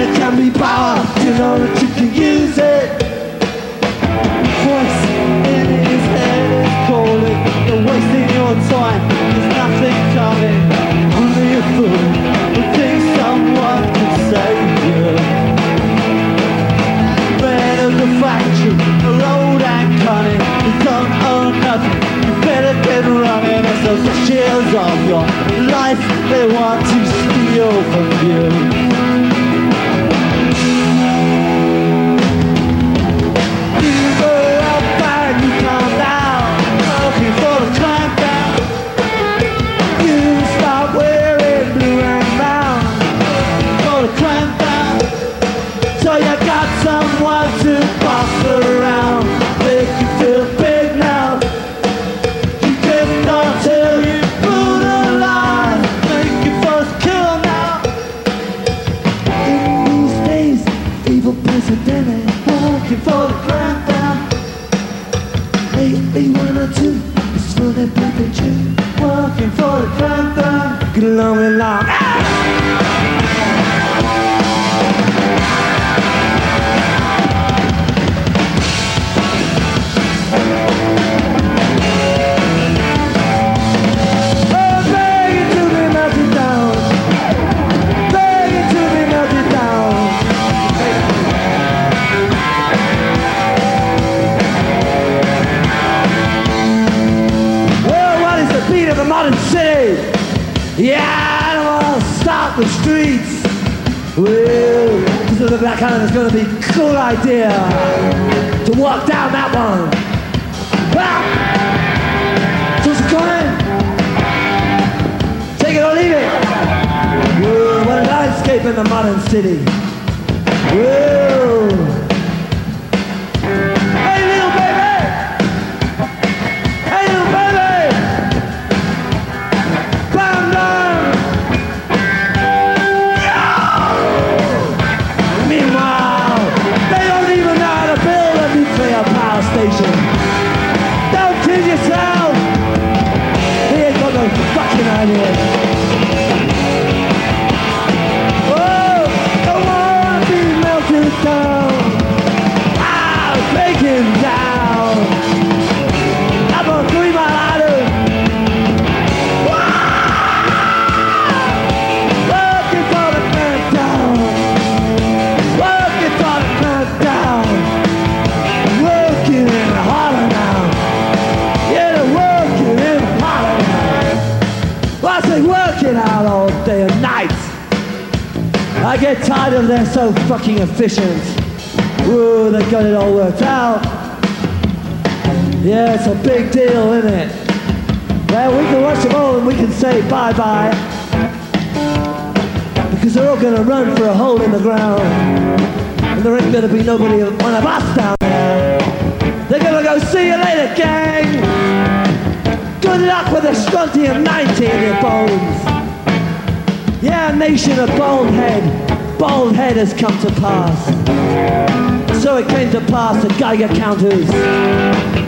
Money can be power, you know that you can use it. Voice in his head is calling, you're wasting your time, there's nothing coming. Only a fool who thinks someone can save you. Man of the factory, old and cunning, you don't own nothing, you better get running. It's those shields of your life they want to steal from you. Someone to boss around, make you feel big now. You kept on till you put a line, make you first kill now. In these days, evil president walking for the crackdown. Lately one or two, it's for their people too. Walking for the crackdown, get along and long. Yeah, I don't want to stop the streets. Well, this looks like it's going to be a cool idea to walk down that one. Well, just coming. Take it or leave it. Whoa, what a landscape in the modern city. Whoa. Hey, little baby. Hey, little baby. Station. Don't kill yourself! He ain't got no fucking idea. Oh, don't want to be melted down. I'll break him down. I'm on 3 Mile Island. Working for the crackdown. Working for the crackdown. Working out all day and night. I get tired of they're so fucking efficient. Ooh, they got it all worked out. Yeah, it's a big deal, isn't it? Well, we can watch them all and we can say bye-bye. Because they're all gonna run for a hole in the ground. And there ain't gonna be nobody, one of us down there. They're gonna go, see you later, gang! Good luck with the strontium 90 in your bones. Yeah, nation of Baldhead. Baldhead has come to pass. So it came to pass that Geiger counters